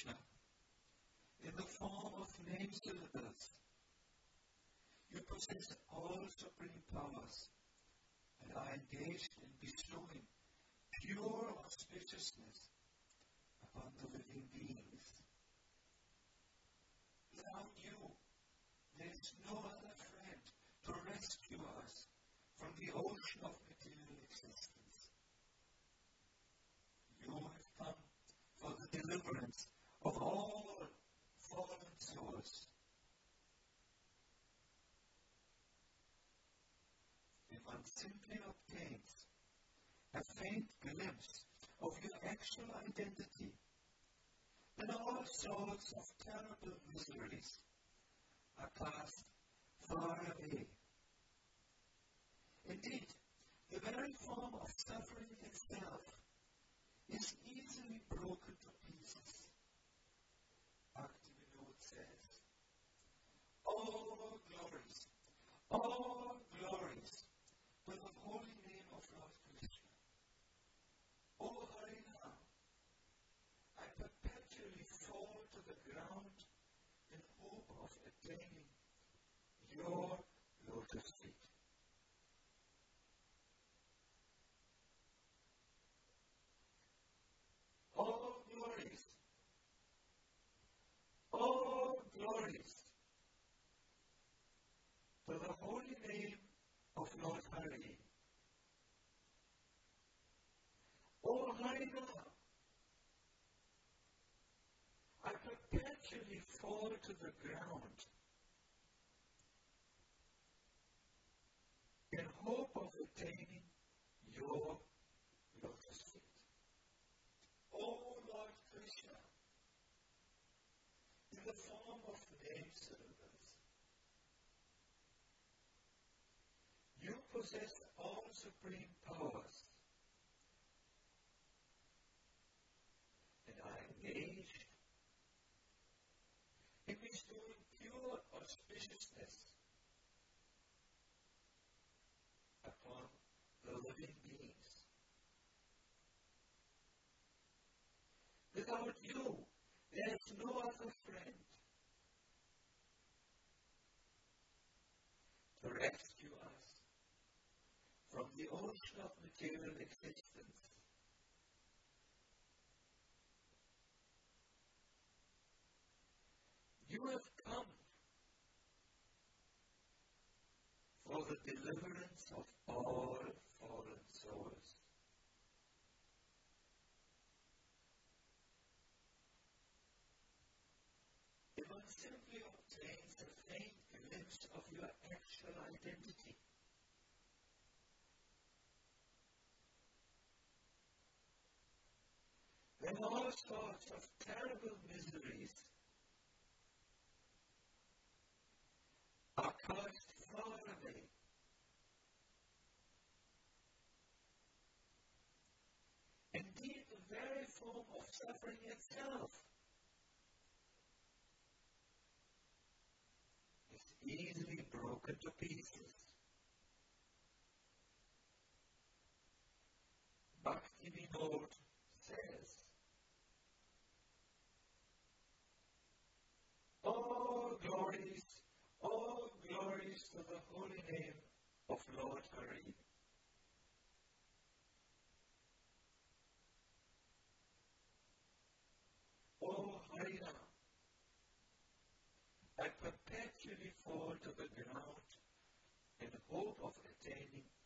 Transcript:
Krishna, in the form of name syllables, you possess all supreme powers and are engaged in bestowing pure auspiciousness upon the living beings. Without you, there is no other friend to rescue us from the ocean of material existence. You have come for the deliverance of all fallen souls. If one simply obtains a faint glimpse of your actual identity, then all sorts of terrible miseries are cast far away. Indeed, the very form of suffering itself is easily broken to pieces. Bhaktivinoda says, all glories to the holy name of Lord Krishna. O Harinam, I perpetually fall to the ground in hope of attaining your lotus feet. All glories to the holy name of Lord Hari. O Harinam, I perpetually fall to the ground in hope of attaining your lotus feet. O Lord Krishna, in the form of name syllables, you possess all supreme powers and are engaged in bestowing pure auspiciousness upon the living beings. Without you, there is no other friend to rescue us from the ocean of material existence. You have come for the deliverance of all fallen souls. If one simply obtains a faint glimpse of your actual identity, then all sorts of terrible miseries are cast far away. Indeed, the very form of suffering itself is easily broken to pieces. Bhaktivinoda says, all glories to the holy name of Lord Hari. O Harinam, I perpetually fall to the ground in hope of attaining